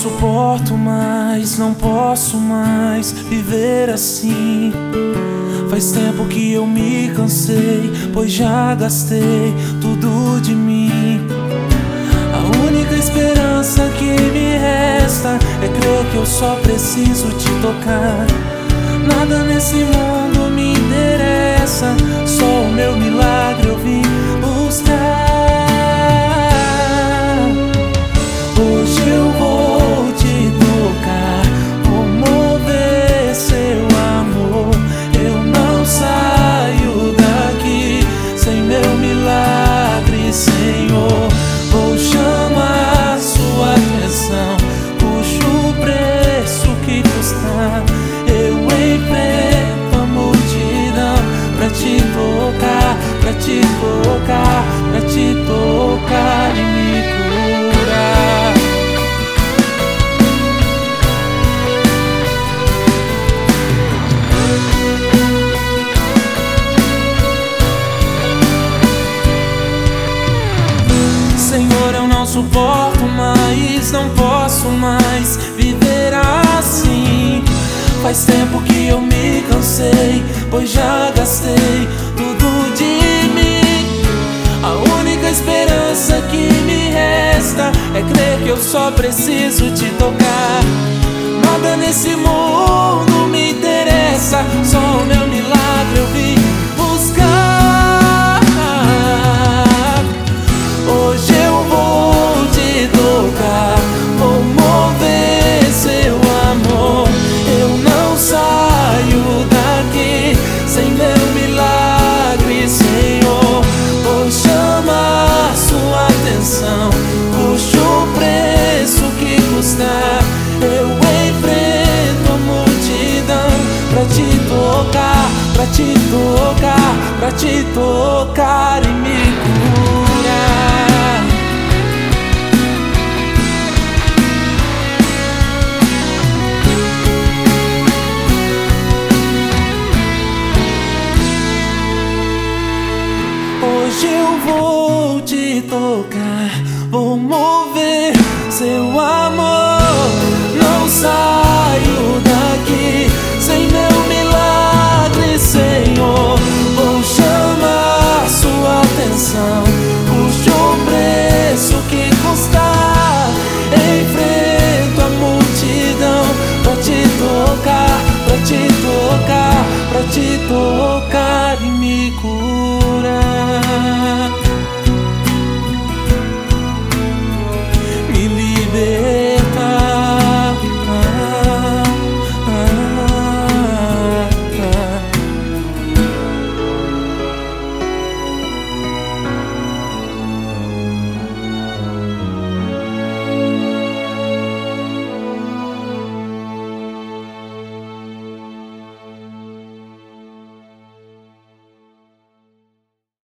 suporto mais, não posso mais viver assim. Faz tempo que eu me cansei, pois já gastei tudo de mim. A única esperança que me resta é crer que eu só preciso te tocar. Nada nesse mundo me interessa, só o meu milagre eu vim buscar. Hoje eu vou te tocar, vou mover seu amor. Eu não saio daqui sem meu milagre, Senhor. Vou chamar sua atenção, puxo o preço que custar. Eu enfrento a multidão pra te tocar, pra te tocar, pra te tocar e me curar. Senhor, eu não suporto mais, não posso mais viver assim. Faz tempo que eu me cansei, pois já gastei tudo de mim. A única esperança que me resta é crer que eu só preciso te tocar. Nada nesse mundo me interessa, só o meu milagre eu vim buscar. Hoje eu vou te tocar, vou mover seu amor. Eu não saio daqui sem meu milagre, Senhor. Vou chamar sua atenção, puxo o preço que custar. Eu enfrento a multidão pra te tocar, pra te tocar, pra te tocar e me curar. Hoje eu vou te tocar, vou mover seu amor.